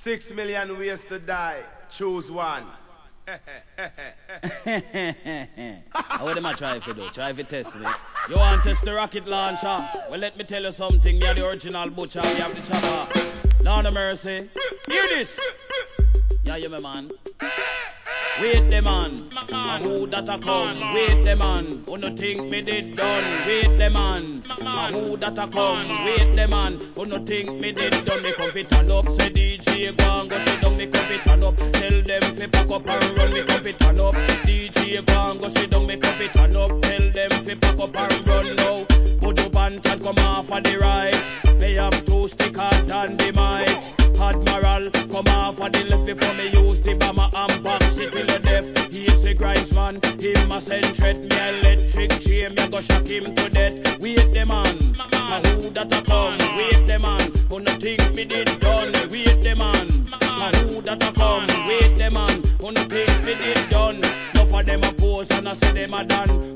6 million ways to die. Choose one. What am I trying to do? Try to test me. You want to test the rocket launcher? Well, let me tell you something. You're the original butcher. We have the chopper. Lord of mercy. Hear this. Yeah, you my man. Wait the man, who that a come? Wait the man, who no think me did done? Wait the man, who that a come? Wait the man, who no think me did done? Me come fit turn up, say DJ go and go sit down. Me come fit turn up, tell them fi pack up and run. Me come fit turn up, DJ go and go sit down. Me come fit turn up, tell them fi pack up and run now. Put up and can come off of the right. Me have two stickers and the mic. Admiral, come off of the left before me use the bomber and box it till the death. He is the grindsman, him a send threat. Me electric chain, me go shock him to death. Wait the man, who that a come? Wait the man, who no think me did done? Wait the man, who that a come? Wait the man, who no think me did done? Enough of them a pose and I say them a done.